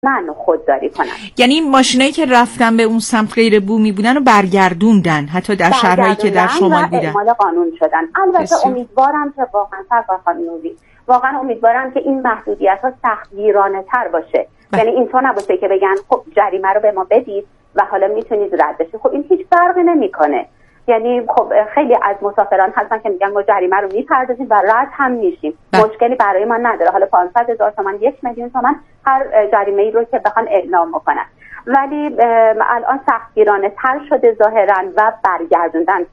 من خودداری کنن. یعنی ماشینایی که رفتن به اون سمت غیر بومی بودن و برگردوندن حتی در شهرهایی که در شمال بودن، اعمال قانون شدن. البته امیدوارم که واقعا امیدوارم که این محدودیت‌ها سختگیرانه تر باشه. یعنی اینطور نباشه که بگن خب جریمه رو به ما بدید و حالا میتونید رد بشید. خب این هیچ فرقی نمیکنه. یعنی خب خیلی از مسافران هستن که میگن ما جریمه رو میپردازیم و رد هم میشیم، مشکلی برای ما نداره. حالا 500,000 تومان 1,000,000 تومان هر جریمه‌ای رو که بخوان اعلام بکنن. ولی الان سختگیرانه تر شده ظاهرا و برگردوندن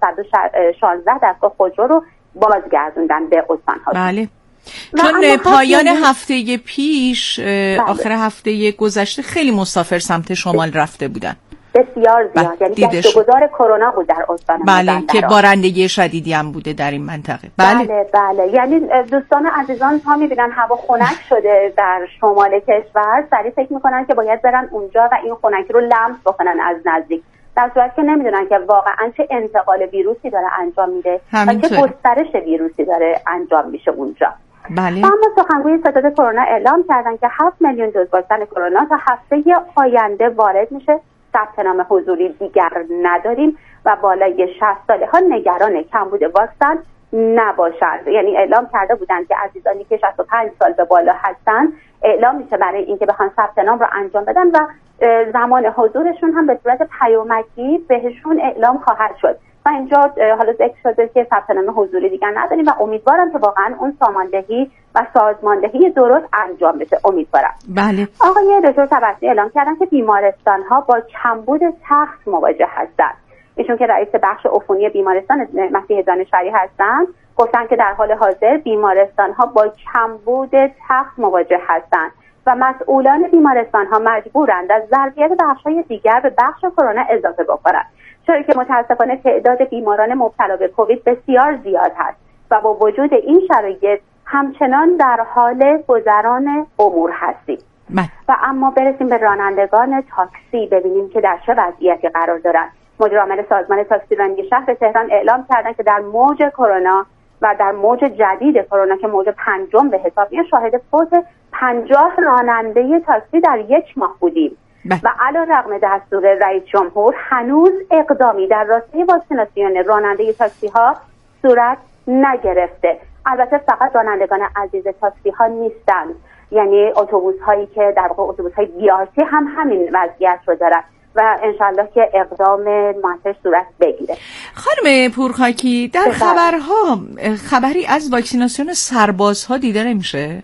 116 دستگاه خودرو رو بازگردوندن به استان‌ها. بله. چون پایان هفته پیش آخر هفته گذشته خیلی مسافر سمت شمال رفته بودن، بسیار زیاد. یعنی گذار کرونا بود در استان بله که بارندگی شدیدی هم بوده در این منطقه. بله. یعنی دوستان عزیزان ها میبینن هوا خنک شده در شمال کشور، سریع فکر میکنن که باید برن اونجا و این خنکی رو لمس بکنن از نزدیک، در صورتی که نمیدونن که واقعا چه انتقال ویروسی داره انجام میده و چه گسترش ویروسی داره انجام میشه اونجا. بله. اما سخنگوی ستاد کرونا اعلام کردن که 7 میلیون دوز واکسن کرونا تا هفته آینده وارد میشه. ثبت نام حضوری دیگر نداریم و بالای 60 ساله ها نگران کمبود واکسن نباشند. یعنی اعلام کرده بودند که عزیزانی که 65 سال به بالا هستند اعلام میشه برای اینکه بخوان ثبت نام رو انجام بدن و زمان حضورشون هم به صورت پیامکی بهشون اعلام خواهد شد. و اینجا حالا ذکر شده که ثبت نام حضوری دیگر نداریم و امیدوارم که واقعا اون ساماندهی و سازماندهی درست انجام بشه. امیدوارم. بله. آقای دکتر طبسی اعلام کردن که بیمارستان‌ها با کمبود تخت مواجه هستند. ایشون که رئیس بخش عفونی بیمارستان مسیح دانشوری هستند گفتن که در حال حاضر بیمارستان‌ها با کمبود تخت مواجه هستند و مسئولان بیمارستان‌ها مجبورند از ظرفیت بخش‌های دیگر به بخش کرونا اضافه بکنند، چرا که متاسفانه تعداد بیماران مبتلا به کووید بسیار زیاد هست و با وجود این شرایط همچنان در حال گذران امور هستیم. و اما برسیم به رانندگان تاکسی ببینیم که در چه وضعیتی قرار دارند. مدیر عامل سازمان تاکسی رانندگی شهر تهران اعلام کردن که در موج کرونا و در موج جدید کرونا که موج پنجم به حساب میاد شاهد فوت 50 راننده تاکسی در یک ماه بودیم. و علیرغم دستور رئیس جمهور هنوز اقدامی در راستای واکسیناسیون راننده تاکسی ها صورت نگرفته. البته فقط رانندگان عزیز تاکسی ها نیستند، یعنی اتوبوس هایی که در واقع اتوبوس های بیارتی هم همین وضعیت رو دارن و انشالله که اقدام موثر صورت بگیره. خانم پورخاکی، در خبرها خبری از واکسیناسیون سربازها دیده نمیشه؟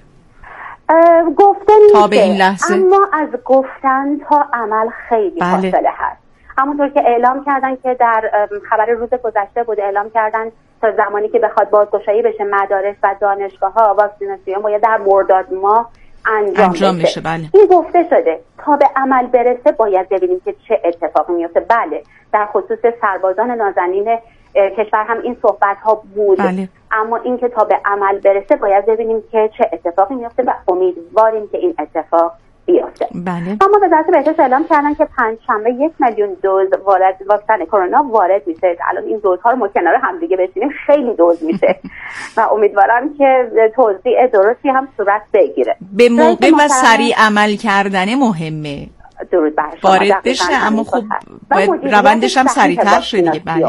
گفته تا به این لحظه، اما از گفتن تا عمل خیلی فاصله هست. همونطور که اعلام کردن که در خبر روز گذشته بود، اعلام کردن تا زمانی که بخواد بازگشایی بشه مدارس و دانشگاه‌ها واکسیناسیون باید در مرداد ماه انجام بشه. بله. این گفته شده. تا به عمل برسه باید ببینیم که چه اتفاقی میفته. بله، در خصوص سربازان نازنین کشور هم این صحبت ها بود. بله. اما این که تا به عمل برسه باید ببینیم که چه اتفاقی میفته و امیدواریم که این اتفاق بیفته. بله. اما وزارت بهداشت اعلام کردن که پنجشنبه 1 میلیون دوز واکسن کرونا وارد میشه. الان این دوزها رو ما کنار هم دیگه بشینیم خیلی دوز میشه و امیدوارم که توزیع درستی هم صورت بگیره. به موقع و سریع عمل کردن مهمه. درود بر شما. وارد بشه، اما خب باید روندش هم سریع‌تر شه دیگه. بله.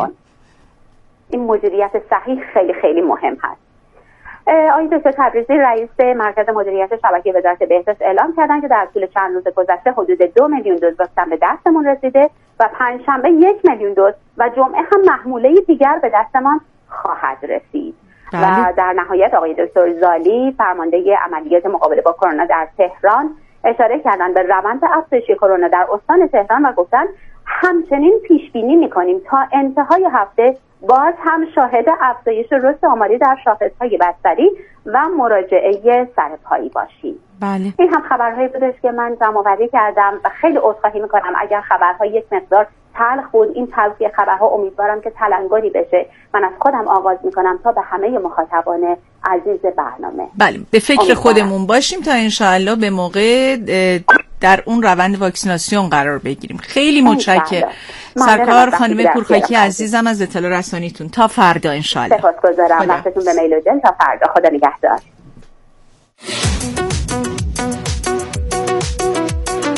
این مدیریت صحیح خیلی خیلی مهم هست. آقای دکتر تبریزی رئیس مرکز مدیریت شبکه وزارت بهداشت اعلام کردن که در طول چند روز گذشته حدود 2 میلیون دوز واکسن به دستمون رسیده و پنجشنبه 1 میلیون دوز و جمعه هم محموله دیگر به دستمان خواهد رسید. و در نهایت آقای دکتر زالی فرمانده عملیات مقابله با کرونا در تهران اشاره کردن به روند افزایش کرونا در استان تهران و گفتن همچنین پیش بینی می‌کنیم تا انتهای هفته باز هم شاهد افزایش رشد آماری در شاخص‌های بستری و مراجعه سرپایی باشیم. بله. این هم خبرهایی بودش که من جمع‌آوری کردم و خیلی عذرخواهی می‌کنم اگر خبرها یک مقدار تلخ بود. این تلخی خبرها امیدوارم که تلنگری بشه. من از خودم آغاز می‌کنم تا به همه مخاطبان عزیز برنامه. بله، به فکر خودمون باشیم تا انشاءالله به موقع در اون روند واکسیناسیون قرار بگیریم. خیلی متشکرم. سرکار خانم پورخاکی عزیزم از اطلاع رسانیتون. تا فردا انشاءالله. سپاسگزارم. وقتتون به میل و دل. تا فردا. خدا نگهدار.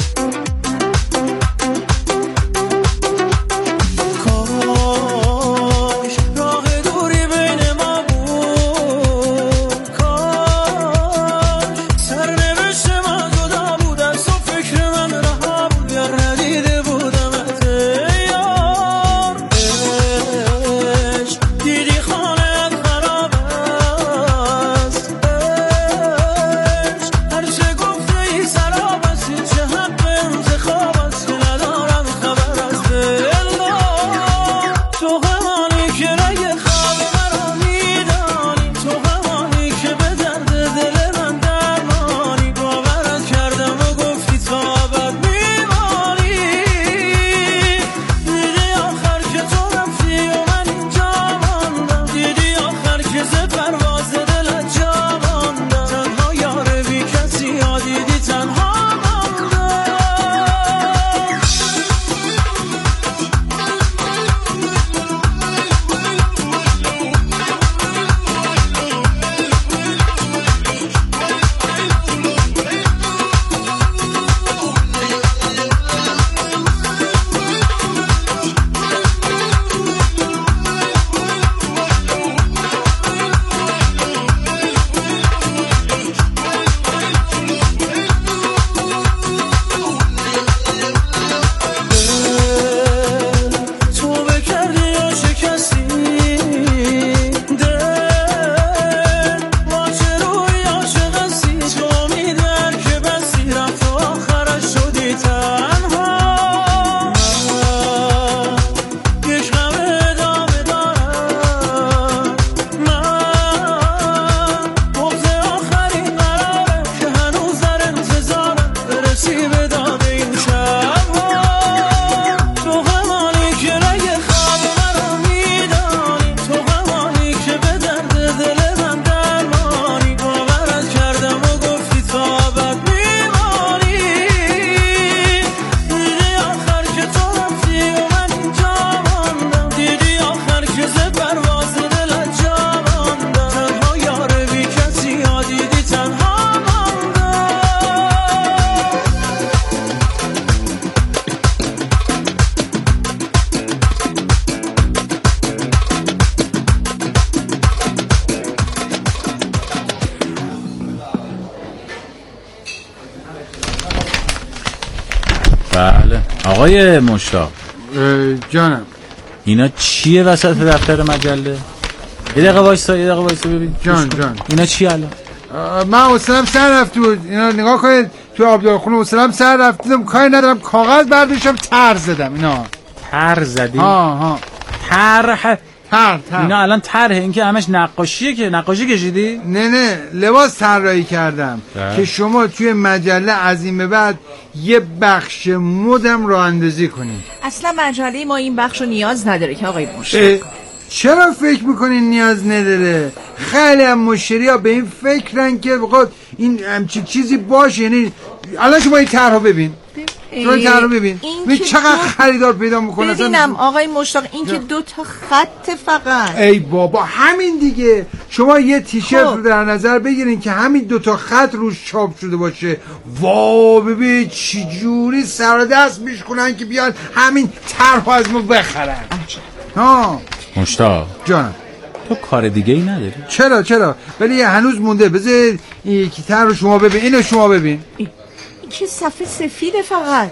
بله آقای مشتاق جانم. اینا چیه وسط دفتر مجله؟ یه دقیقه وایسا ببین. جان اینا چیه الان؟ من حوصله‌ام سر رفته بود. اینا نگاه کنید تو آبدارخونه حوصله‌ام سر رفتم، کاری ندارم، کاغذ برداشتم طرح زدم. اینا طرح زدی؟ ها طرح اینا الان طرحه؟ این که همش نقاشیه که نقاشی کشیدی؟ نه لباس طراحی کردم که شما توی مجله از این به بعد یه بخش مدم راه اندازی کنید. اصلا مجله ما این بخشو نیاز نداره که آقای مشتاق. چرا فکر میکنین نیاز نداره؟ خیلی هم مشتری ها به این فکرن که بخواد این همچین چیزی باشه. یعنی الان شما این طرحو ببین، ببین چقدر خریدار پیدا میکنه. ببینم آقای مشتاق این که 2 تا خط فقط. ای بابا همین دیگه. شما یه تیشرت رو در نظر بگیرین که همین 2 تا خط روش چاپ شده باشه. وا ببین چی جوری سر دست میشکنن که بیان همین طرحو از ما بخرن. ها مشتاق جان، تو کار دیگه ای نداری؟ چرا ولی هنوز مونده. بذار یکی طرح رو شما ببین. اینو شما ببین. این که صفحه سفیده فقط.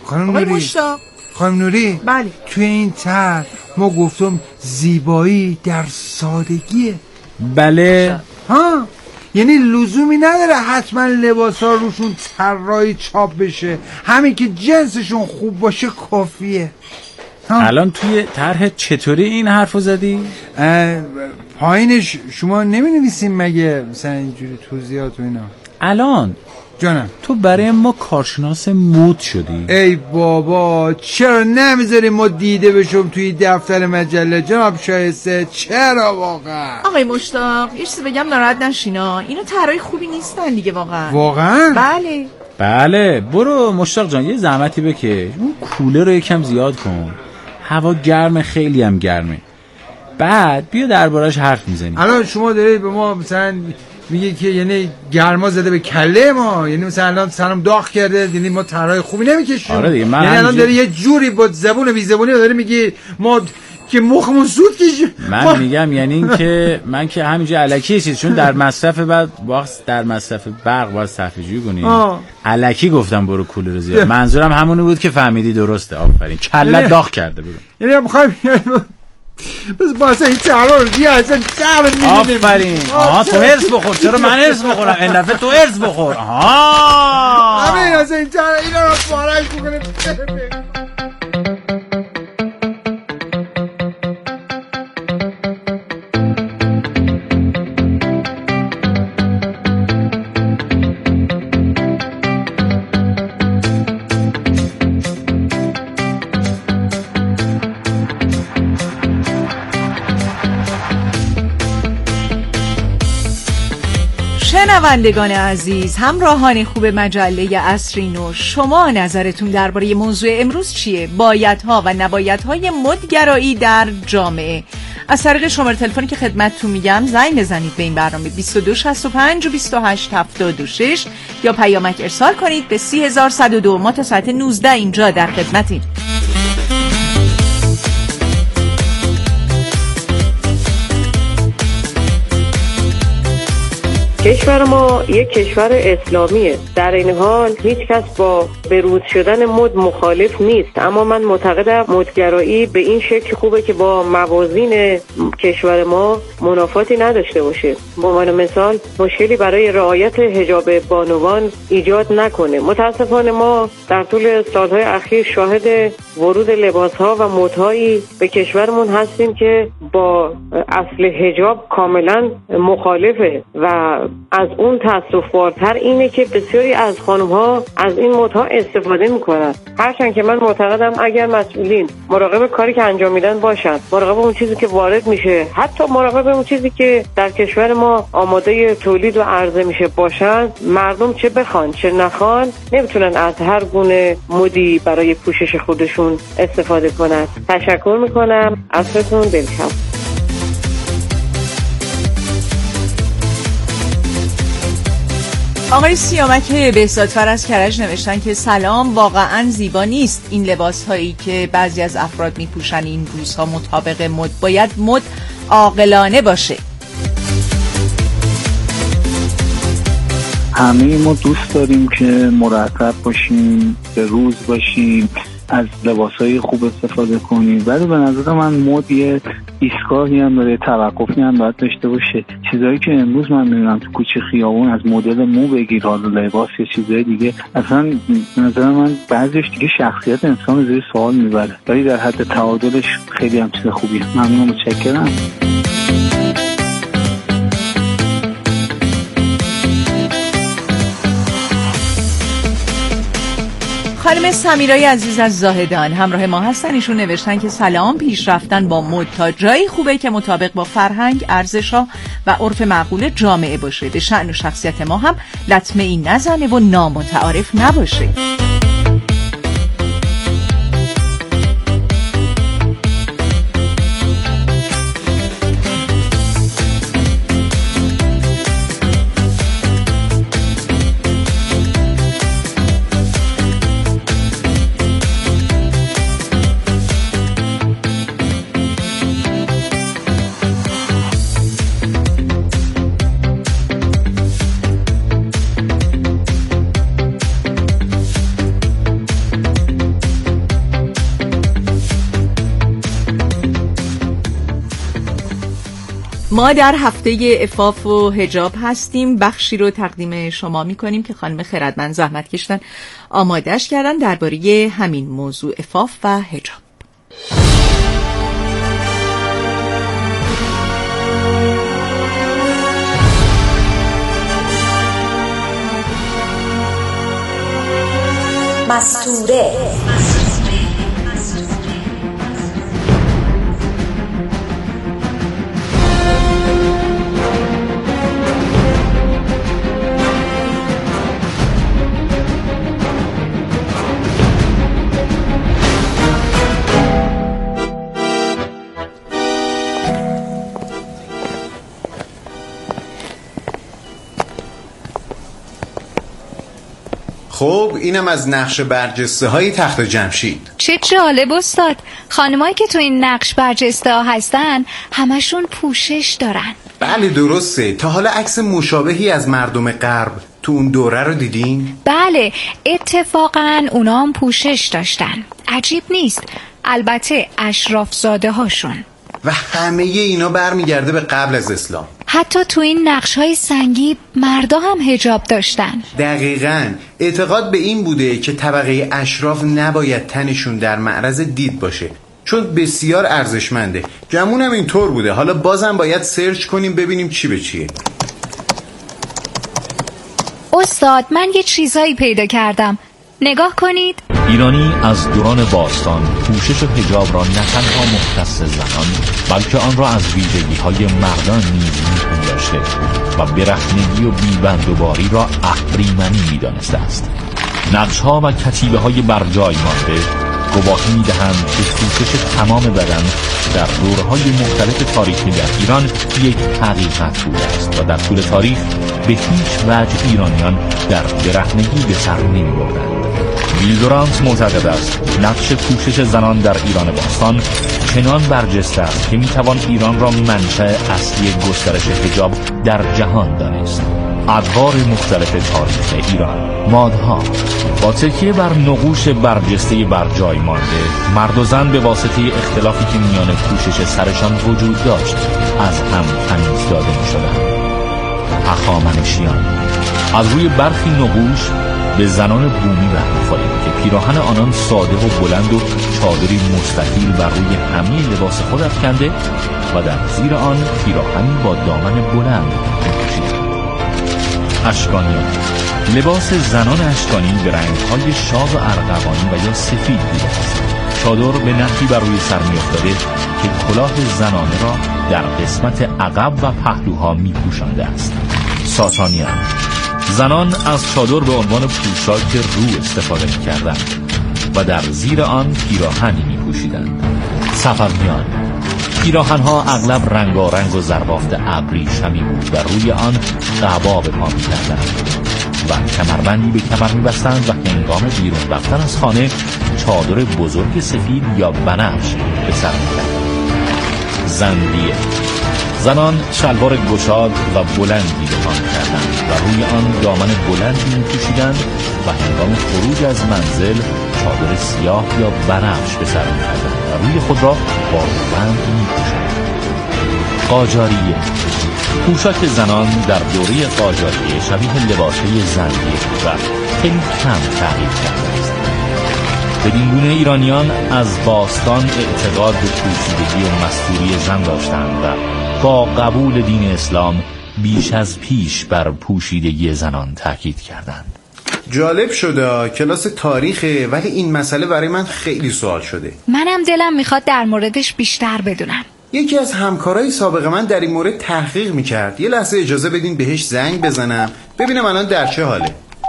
خانم نوری بله. توی این طرح ما گفتم زیبایی در سادگیه. بله. ها یعنی لزومی نداره حتما لباسا روشون طراحی چاپ بشه، همین که جنسشون خوب باشه کافیه. الان توی طرح چطوری این حرفو زدی؟ پایینش شما نمی‌نویسین مگه مثلا اینجوری توضیحات و اینا؟ الان جانم تو برای ما کارشناس مد شدی؟ ای بابا چرا نمیذاری ما دیده بشم توی دفتر مجله جناب شایسته؟ چرا واقعا؟ آقای مشتاق یه چیزی بگم ناراحت نشینا، اینا طرحای خوبی نیستن دیگه واقعا؟ بله برو مشتاق جان یه زحمتی بکش، اون کوله رو یکم زیاد کن، هوا گرمه، خیلی هم گرمه، بعد بیا دربارش حرف میزنیم. الان شما دارید به ما مثلا میگه که یعنی گرما زده به کله ما، یعنی مثلا الان سرم داغ کرده، یعنی ما طرحای خوبی نمیکشیم. آره دیگه، یعنی الان داری یه جوری با زبون بی زبونی داری میگی ما که مخمون سود کشیم. من میگم یعنی این که من که همینجا الکی چیز، چون در مصرف بعد وقت در مصرف برق باید صرفه‌جویی کنیم، الکی گفتم برو کوله رو زیاد، منظورم همونی بود که فهمیدی. درسته، آفرین، کله داغ کرده بود. یعنی میخوایم بس باسه این چهارا رو دیگه اصلا چهار میدونیم. آفرین. تو ارز بخور. چرا من ارز بخورم؟ این دفعه تو ارز بخور. همین اصلا این چهارا اینا رو پارش بکنیم. شنوندگان عزیز، همراهان خوب مجله عصری نو، شما نظرتون درباره موضوع امروز چیه؟ بایدها و نبایدهای مدگرایی در جامعه. از طریق شماره تلفنی که خدمتتون میگم زنگ بزنید به این برنامه 2265 و 2876 یا پیامک ارسال کنید به 30102. ما تا ساعت 19 اینجا در خدمتیم. کشور ما یک کشور اسلامیه، در این حال هیچ کس با بروز شدن مد مخالف نیست، اما من معتقدم مدگرایی به این شکل خوبه که با موازین کشور ما منافاتی نداشته باشه. به عنوان مثال مشکلی برای رعایت حجاب بانوان ایجاد نکنه. متاسفانه ما در طول سالهای اخیر شاهد ورود لباسها و مدهایی به کشورمون هستیم که با اصل حجاب کاملا مخالفه و از اون تأسف‌بارتر اینه که بسیاری از خانم‌ها از این مدها استفاده میکنن. هرچند که من معتقدم اگر مسئولین مراقب کاری که انجام میدن باشن، مراقب اون چیزی که وارد میشه، حتی مراقب اون چیزی که در کشور ما آماده تولید و عرضه میشه باشن، مردم چه بخوان چه نخوان نمیتونن از هر گونه مدی برای پوشش خودشون استفاده کنن. تشکر میکنم، عصرتون بخیر. آقای سیامک بهزادفر از کرج نوشتن که سلام، واقعا زیبا نیست این لباس هایی که بعضی از افراد میپوشن این روزها مطابق مد، باید مد عاقلانه باشه. همه ما دوست داریم که مرتب باشیم، به روز باشیم، از لباسای خوب استفاده کنیم، ولی به نظر من مد یه ایستگاهی هم داره، توقفی هم باید داشته باشه. چیزایی که امروز من میبینم تو کوچه خیابون، از مدل مو بگیر حالا لباس یا چیزای دیگه، اصلا به نظر من بعضیش دیگه شخصیت انسان زیر سوال میبره، ولی در حد تعادلش خیلی هم چیز خوبیه. ممنون، متشکرم. خانم سمیرای عزیز از زاهدان همراه ما هستن. ایشون نوشتن که سلام، پیش رفتن با مد تا جایی خوبه که مطابق با فرهنگ، ارزش‌ها و عرف معقول جامعه باشه، به شأن و شخصیت ما هم لطمه این نزنه و نامتعارف نباشه. ما در هفته عفاف و حجاب هستیم. بخشی رو تقدیم شما میکنیم که خانم خردمند زحمت کشتن آمادش کردن درباره همین موضوع عفاف و حجاب. مستوره خب اینم از نقش برجسته های تخت جمشید. چه جالب استاد، خانمایی که تو این نقش برجسته ها هستن همشون پوشش دارن. بله درسته. تا حالا عکس مشابهی از مردم غرب تو اون دوره رو دیدین؟ بله اتفاقا اونا هم پوشش داشتن. عجیب نیست، البته اشرافزاده هاشون. و همه اینا برمیگرده به قبل از اسلام. حتی تو این نقش‌های سنگی مردا هم حجاب داشتن. دقیقاً. اعتقاد به این بوده که طبقه اشراف نباید تنشون در معرض دید باشه، چون بسیار ارزشمنده. گمون هم اینطور بوده. حالا بازم باید سرچ کنیم ببینیم چی به چیه. استاد من یه چیزایی پیدا کردم، نگاه کنید. ایرانی از دوران باستان پوشش و حجاب را نه تنها مختص زنان بلکه آن را از ویژگی‌های مردان نیز می‌پنداشته و برهنگی و بی‌بندوباری را اهریمنی می‌دانسته است. نقش‌ها و کتیبه‌های بر جای مانده گواهی می‌دهند که پوشش تمام بدن در دوره‌های مختلف تاریخی در ایران یک حقیقت بوده است و در طول تاریخ به هیچ وجه ایرانیان در برهنگی به سر نمی‌بردند. ویل دورانت معتقد است نقش پوشش زنان در ایران باستان چنان برجسته است که میتوان ایران را منشأ اصلی گسترش حجاب در جهان دانست. ادوار مختلف تاریخ ایران، مادها با تکیه بر نقوش برجسته بر جای مانده، مرد و زن به واسطه اختلافی که میان پوشش سرشان وجود داشت از هم تمیز داده میشدند. هخامنشیان از روی برخی نقوش به زنان بومی برمی‌خوریم که پیراهن آنان ساده و بلند و چادری مستطیل بر روی همه لباس خود افکنده و در زیر آن پیراهنی با دامن بلند می‌پوشیدند. اشکانیان لباس زنان اشکانی به رنگ‌های شاد و ارغوانی و یا سفید بوده است. چادر به نحوی بر روی سر می‌افتاده که کلاه زنانه را در قسمت عقب و پهلوها می‌پوشانده است. ساسانیان زنان از چادر به عنوان پوشاک رو استفاده می‌کردند و در زیر آن پیراهنی می‌پوشیدند. صفویان پیراهن‌ها اغلب رنگارنگ و زربافت ابریشمی بود و روی آن قبا به پا می‌کردند و کمربندی به کمر می‌بستند و هنگام بیرون رفتن از خانه چادر بزرگ سفید یا بنفش به سر می‌کردند. زندیه زنان شلوار گشاد و بلندی به پا کردند و روی آن دامن بلندی می‌پوشیدند و هنگام خروج از منزل چادر سیاه یا بنفش به سر می‌کردند و روی خود را با روبند می‌پوشاندند. قاجاریه. پوشاک زنان در دوره قاجاریه شبیه لباسهای زنیه و خیلی کم تغییر کرده است. بدین گونه ایرانیان از باستان اعتقاد به پوشیدگی و مستوری زن داشتند و با قبول دین اسلام بیش از پیش بر پوشیدگی زنان تاکید کردند. جالب شده کلاس تاریخه، ولی این مسئله برای من خیلی سوال شده. منم دلم میخواد در موردش بیشتر بدونم. یکی از همکارای سابق من در این مورد تحقیق میکرد. یه لحظه اجازه بدین بهش زنگ بزنم ببینم الان در چه حاله.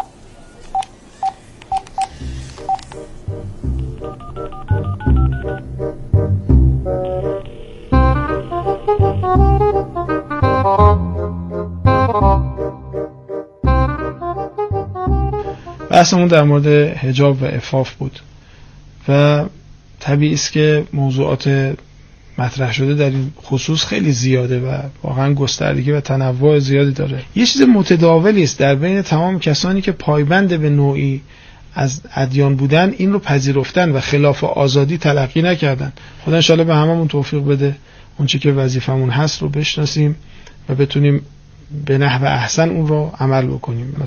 بحثمون در مورد حجاب و عفاف بود و طبیعی است که موضوعات مطرح شده در این خصوص خیلی زیاده و واقعا گستردگی و تنوع زیادی داره. یه چیز متداولی است در بین تمام کسانی که پایبند به نوعی از ادیان بودن این رو پذیرفتن و خلاف آزادی تلقی نکردن. خدا ان شاءالله به هممون توفیق بده اون چیزی که وظیفمون هست رو بشناسیم و بتونیم به نحو احسن اون رو عمل بکنیم.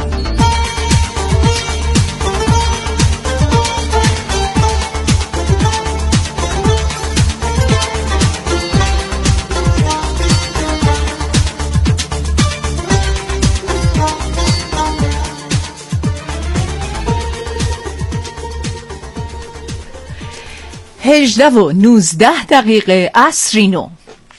هجده و 19 دقیقه عصری نو.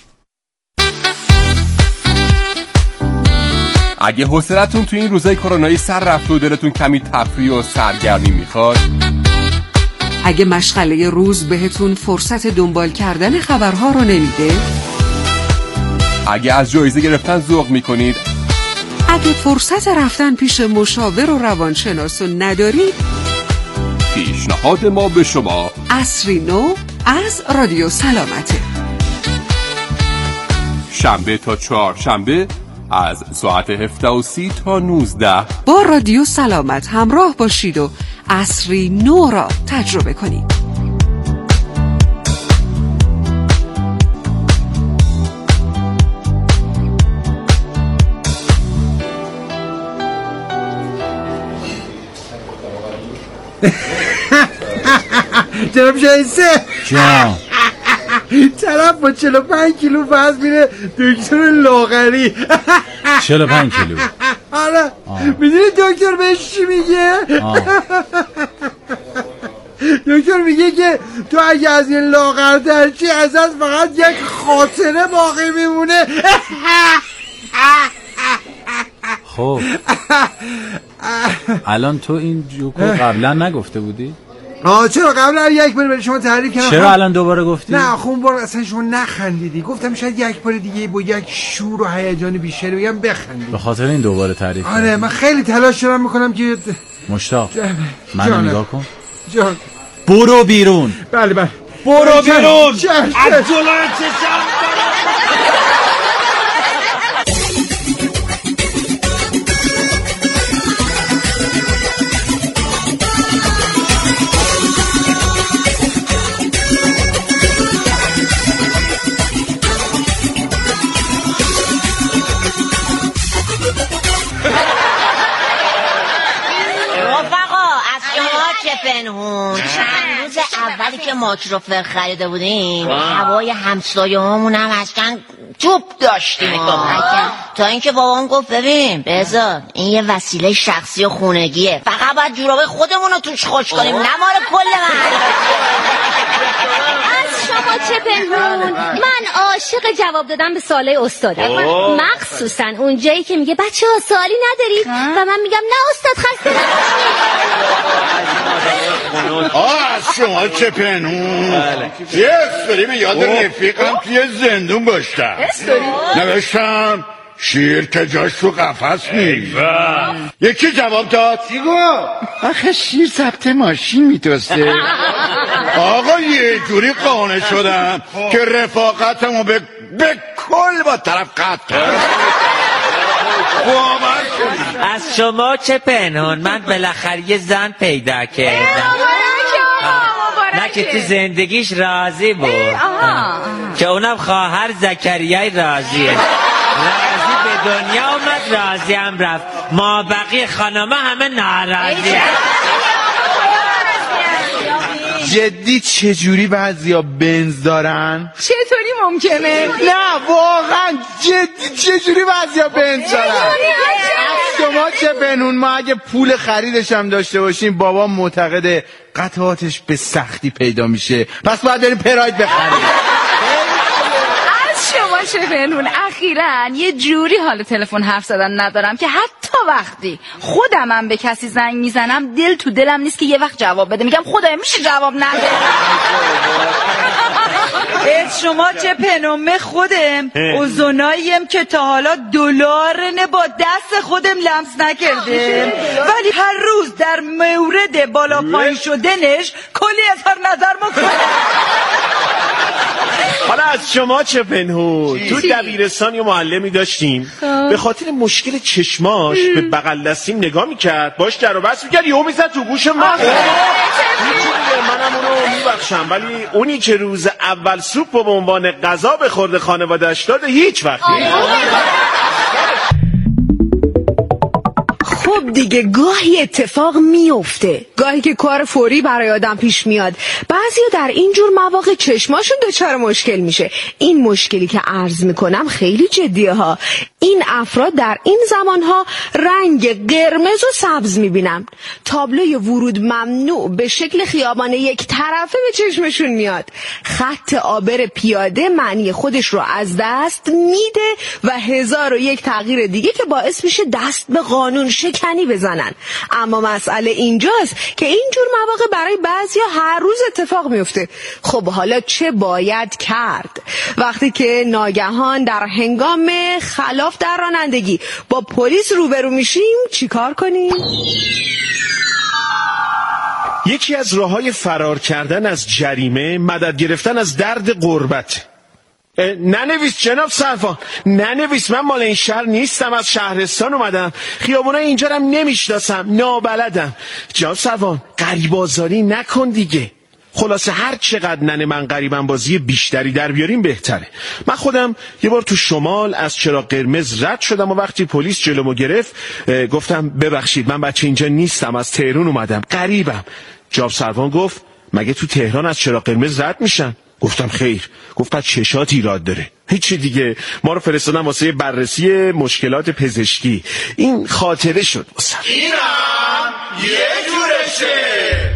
اگه حوصلتون تو این روزای کرونایی سر رفت و دلتون کمی تفریح و سرگرمی میخواد، اگه مشغله روز بهتون فرصت دنبال کردن خبرها رو نمیده، اگه از جایزه گرفتن ذوق میکنید، اگه فرصت رفتن پیش مشاور و روانشناس رو ندارید، پیشنهاد ما به شما عصری نو از رادیو سلامته. شنبه تا چهارشنبه از ساعت 17:30 تا 19 با رادیو سلامت همراه باشید و عصری نو را تجربه کنید. جناب شایسته جان طرف با 45 کیلو وزن میره دکتر لاغری. 45 کیلو؟ آره. میدونی دکتر بهش چی میگه؟ دکتر میگه که تو اگه از این لاغرتر چی ازت فقط یک خاطره باقی میمونه. خب الان تو این جوکو قبلا نگفته بودی؟ چرا قبلا یک بار برای شما تعریف کردم. چرا الان دوباره گفتی؟ نه خون بار اصلا شما نخندیدی. گفتم شاید یک بار دیگه با یک شور و هیجان بیشتری بگم بخندید. به خاطر این دوباره تعریف کردم. آره من خیلی تلاش دارم میکنم که مشتاق منو نگاه کن. جان برو بیرون. بله بله برو بیرون از جلوی چشم. چند روز اولی که ماکروفر خریده بودیم هوای همسایه هامون هم اصلا توپ داشتیم تا اینکه بابام گفت ببین بذار این یه وسیله شخصی و خونگیه، فقط باید جورابه خودمون رو توش خوش کنیم نه مال کل محل. از شما چه پنهون؟ من عاشق جواب دادم به سوالای استادم، مخصوصا اون جایی که میگه بچه ها سوالی ندارید و من میگم نه استاد خسته از شما چه پنهون؟ یه استوری به یاد رفیقم توی زندون باشتم نوشتم شیر که جاش تو قفس نیست. یکی جواب داد چی گفت؟ آخه شیر ضبط ماشین میتوسته. آقا یه جوری قانع شدم که رفاقتمو به کل با طرف قطع. از شما چه پنهون؟ من بالاخره یه زن پیدا کردم نه که تو زندگیش راضی بود که اونم خواهر زکریای راضیه. راضی به دنیا اومد راضی هم رفت، ما بقیه خانمه همه ناراضی. جدی چجوری بعضیا بنز دارن؟ چطوری ممکنه؟ نه واقعا جدی چجوری بعضیا بنز دارن؟ شما چه بنون؟ ما اگه پول خریدش هم داشته باشیم بابا معتقده قطعاتش به سختی پیدا میشه، پس باید بریم پراید بخریم. شما چه بنون؟ اخیراً یه جوری حال تلفن حرف زدن ندارم که حتی وقتی خودمم به کسی زنگ میزنم دل تو دلم نیست که یه وقت جواب بده، میگم خدای میشه جواب نده. شما چه پنومه خودم اوزوناییم که تا حالا دلارنه با دست خودم لمس نکردم، ولی هر روز در مورد بالا پایین شدنش کلی اظهار نظر میکنم. حالا از شما چه پنهون؟ تو دبیرستان یه معلمی داشتیم به خاطر مشکل چشماش به بغل دستیم نگاه میکرد، باش در و بس میکرد، یهو میزد تو گوش من. منم اونو میبخشم، ولی اونی که روز اول سوپ به عنوان غذا به خورد خانواده‌اش داده هیچ وقت خب دیگه گاهی اتفاق میفته، گاهی که کار فوری برای آدم پیش میاد. بعضیا در اینجور مواقع چشماشون دچار مشکل میشه. این مشکلی که عرض میکنم خیلی جدیه ها. این افراد در این زمانها رنگ قرمز و سبز میبینن. تابلوی ورود ممنوع به شکل خیابان یک طرفه به چشمشون میاد. خط عابر پیاده معنی خودش رو از دست میده و 1001 تغییر دیگه که باعث میشه دست به قانون شکنی بزنن. اما مسئله اینجاست که اینجور مواقع برای بعضیا هر روز اتفاق میفته. خب حالا چه باید کرد وقتی که ناگهان در هنگام خلاف در رانندگی با پلیس روبرو میشیم؟ چیکار کنیم؟ یکی از راه‌های فرار کردن از جریمه مدد گرفتن از درد غربت. ننویس جناب سرفان، ننویس، من مال این شهر نیستم، از شهرستان اومدم، خیابونای اینجا رو نمیشناسم، نابلدم. جناب سرفان غریب آزاری نکن دیگه. خلاصه هر چقدر ننه من غریبم بازی بیشتری در بیاریم بهتره. من خودم یه بار تو شمال از چراغ قرمز رد شدم و وقتی پلیس جلومو گرفت گفتم ببخشید من بچه اینجا نیستم، از تهران اومدم، غریبم. جناب سرفان گفت مگه تو تهران از چراغ قرمز رد میشن؟ گفتم خیر. گفت پس چشات ایراد داره. هیچی دیگه، ما رو فرستادن واسه بررسی مشکلات پزشکی. این خاطره شد واسم. اینم یه جورشه.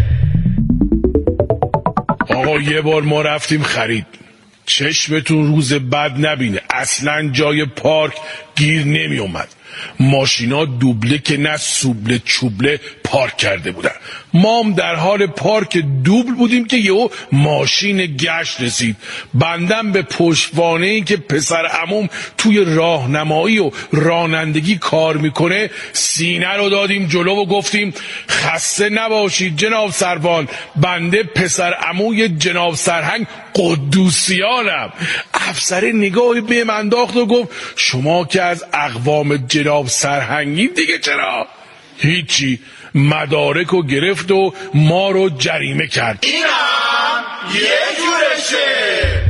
آقا یه بار ما رفتیم خرید، چشمتون روز بد نبینه، اصلا جای پارک گیر نمی اومد. ماشینا دوبله که نه سوبله چوبله پارک کرده بودن. ما هم در حال پارک دوبل بودیم که یهو ماشین گشت رسید. بندم به پشتوانه این که پسر عموم توی راهنمایی و رانندگی کار میکنه سینه رو دادیم جلو و گفتیم خسته نباشید جناب سربان، بنده پسر عموی جناب سرهنگ قدوسیانم. افسر نگاهی به من انداخت و گفت شما که از اقوام جناب سرهنگی دیگه چرا؟ هیچی، مدارکو گرفت و ما رو جریمه کرد. اینم یه جورشه.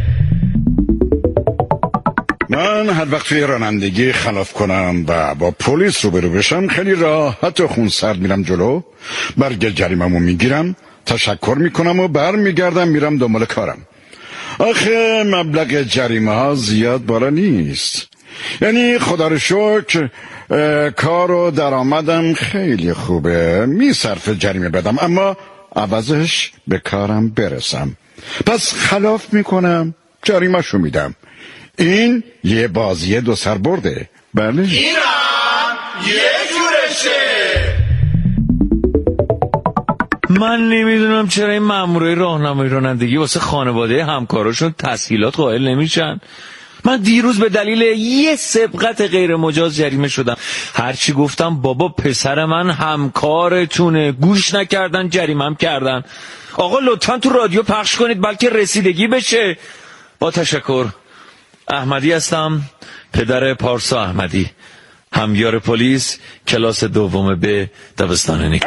من هر وقت توی رانندگی خلاف کنم و با پلیس روبرو بشم خیلی راحت و خونسرد میرم جلو، برگ جریمه‌مو میگیرم، تشکر میکنم و برمیگردم میرم دنبال کارم. آخه مبلغ جریمه ها زیاد بالا نیست، یعنی خدا رو شکر کار و درآمدم خیلی خوبه، میصرف جریمه بدم اما عوضش به کارم برسم. پس خلاف میکنم، جریمه شو میدم. این یه بازی دو سر برده. بله اینم یه جورشه. من نمیدونم چرا این مامورای راهنمایی رانندگی واسه خانواده همکاراشون تسهیلات قائل نمیشن. من دیروز به دلیل یه سبقت غیر مجاز جریمه شدم. هرچی گفتم بابا پسر من همکارتونه، گوش نکردن، جریمه‌ام کردن. آقا لطفا تو رادیو پخش کنید بلکه رسیدگی بشه. با تشکر. احمدی هستم، پدر پارسا احمدی، همیار پلیس، کلاس دوم به دبستان نیک.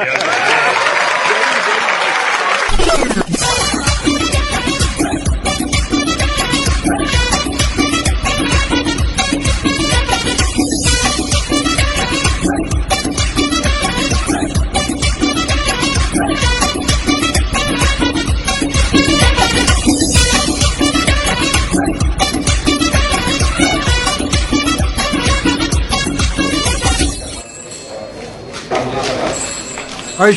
آی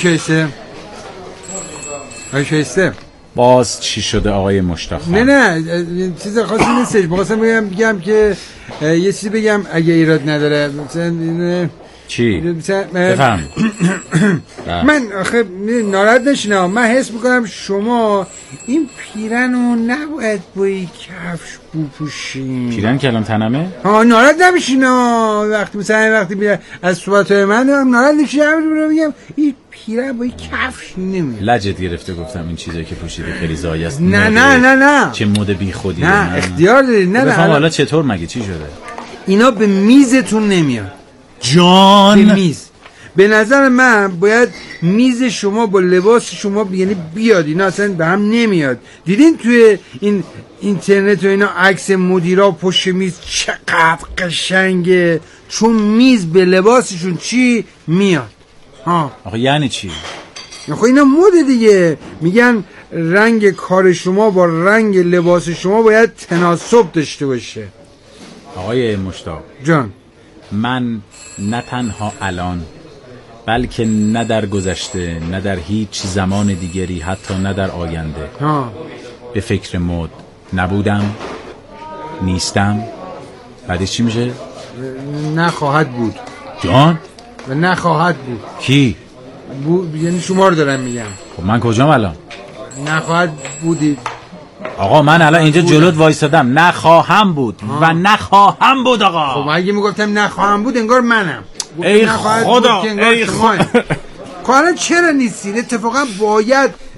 شایسته باز چی شده آقای مشتاق؟ نه چیز خاصی نیستش. بخواستم بگم که یه چیزی بگم اگه ایراد نداره. چی؟ بفهم. من آخه ناراحت نشین، من حس میکنم شما این پیرنو نباید با این کفش بپوشین. پیرن که الان تنمه؟ ناراحت نمیشین وقتی میره از صحبتهای من ناراحت نشین. میگم این پیرن با این کفش نمیره. لجت گرفته گفتم این چیزایی که پوشیده خیلی زایی است. نه چه مود بی خودی. نه اختیار داری. نه حالا چطور مگه چی شده؟ اینا به میزتون نمیاد جان. به میز به نظر من باید میز شما با لباس شما یعنی بیاد. اینا اصلا به هم نمیاد. دیدین توی این اینترنت و اینا عکس مدیرا پشت میز چقدر قشنگه، چون میز به لباسشون چی میاد. آخه یعنی چی؟ خب اینا مود دیگه. میگن رنگ کار شما با رنگ لباس شما باید تناسب داشته باشه. آقای مشتاق جان، من نه تنها الان بلکه نه در گذشته نه در هیچ زمان دیگری حتی نه در آینده به فکر مد نبودم، نیستم. بعدش چی میشه؟ نخواهد بود. جان؟ و نخواهد بود. کی؟ یعنی شما رو دارم میگم. خب من کجام الان؟ نخواهد بودید. آقا من الان اینجا جلوت وایسادم نخواهم بود و نخواهم بود آقا. خب اگه میگفتم نخواهم بود انگار منم. ای خدا ای خدا. کارا چرا نیستید؟ اتفاقا باید